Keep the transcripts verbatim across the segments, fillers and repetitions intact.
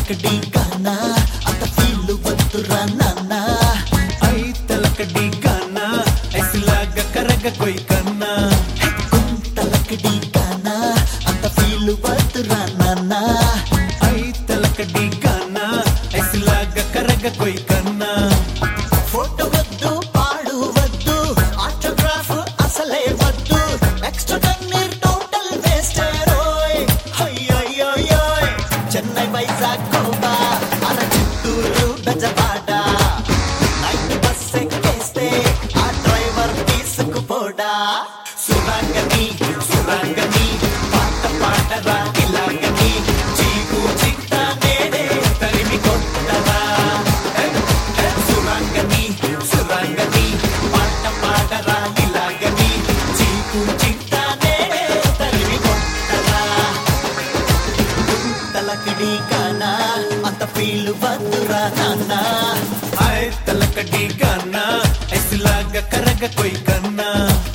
తలకడి గానా అంత ఫీల్ వద్దురా నాన్నా ఐ తలకడి గానా ఐసిలాగా కరగ కోయి కన్నా తలకడి గానా అంత ఫీల్ వద్దురా నాన్నా ఐ తలకడి గానా ఐసిలాగా కరగ కోయి కన్నా ఫోటో వద్దు పాడు వద్దు ఆటోగ్రాఫ్ అసలే వద్దు ఎక్స్ట్రా కన్నీర్ టోటల్ వేస్ట్ రోయ్ అయ్యయ్యోయ్ చెన్నై వైజాగ్ గోవా అర చిత్తూరు బెజవాడ నైట్ బస్ ఎక్కేస్తే ఆ డ్రైవర్ తీసుకుపోడా సురంగని సురంగని పాట పాటరా ఇలాగని చీకు చింత నేడే తరిమి కొట్టరా సురంగని సురంగని పాట పాటరా ఇలాగని చీకు చింత నేడే తరిమి కొట్టరా తలకడి గానా అంత ఫీల్ వద్దురా నాన్నా ఐ తలకడి గానా ఐసిలాగా కరగ కోయి కన్నా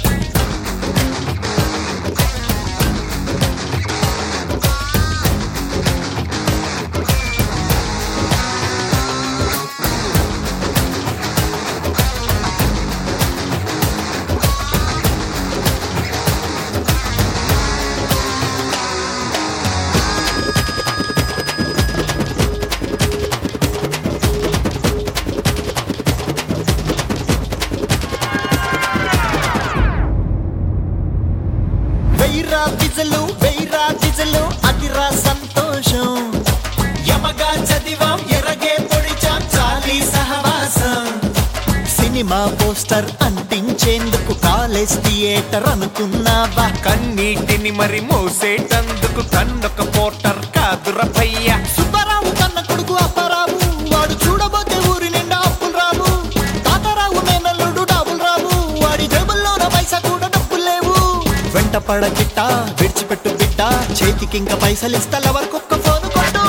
వెయ్యిరా విజలు వెయ్యిరా విజలు అదిరా సంతోషం యమగా చదివాం ఎరగే పొడిచాం చాలీ సహవాసం సినిమా పోస్టర్ అంటించేందుకు కాలేజ్ థియేటర్ అనుకున్నావా కన్నీటిని మరి మోసేటందుకు కన్నొక పోర్టర్ కాదుర భయ్యా సుబ్బారావు కన్న కొడుకు అప్పారావు వాడు చూడబోతే ఊరి నిండా అప్పులు రావు తాతారావు మేనల్లుడు డబ్బులు రావు వాడి జేబుల్లోన పైసా కూడా డబ్బులు లేవు వెంట పడగిట్ట విడిచిపెట్టు బిడ్డ చేతికి ఇంకా పైసలు ఇస్తా వరకొక్క ఫోన్ కొట్టు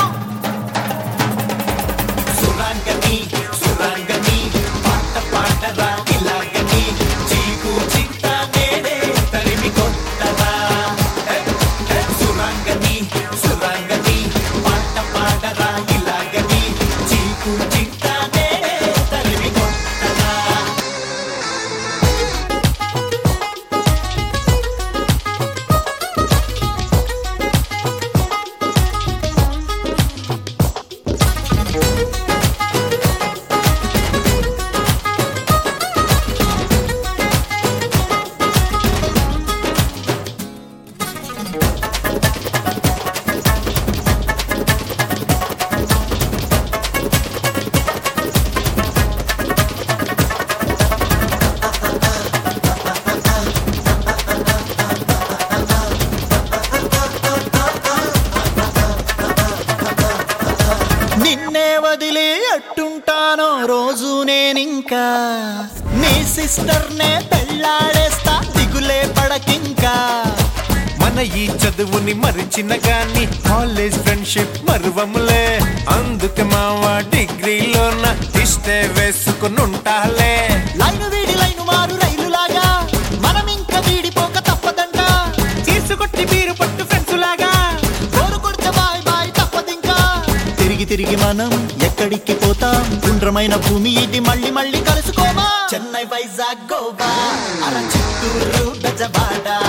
సురాంగని సురాంగని పాట పాటరా ఇలాగని చీకు చింత నేడే తరిమి కొట్టరా సురాంగని సురాంగని పాట పాటరా ఇలాగని చీకు చింత నేడే తరిమి కొట్టరా నిన్నే వదిలి అట్టుంటానో రోజు నేనింకా నీ సిస్టర్ నే పెళ్ళాడేస్తా దిగులే పడకింకా మన ఈ చదువుని మరిచిన గాని కాలేజ్ ఫ్రెండ్షిప్ మరువములే అందుకే మావా డిగ్రీలోన ఇష్టే వేసుకునుంటాలే లైను వీడి లైను మారు రైలులాగా మనం ఇంకా వీడిపోక తప్పదంట తీసుకొట్టి మీరు పట్టు ఫ్రెండ్స్ లాగా కోరు కొడితే బాయ్ బాయ్ తప్పదింకా తిరిగి తిరిగి మనం ఎక్కడికి పోతాం గుండ్రమైన భూమి ఇది మళ్ళీ మళ్ళీ కలుసుకోమా చెన్నై వైజాగ్ గోవా అర చిత్తూరు బెజవాడ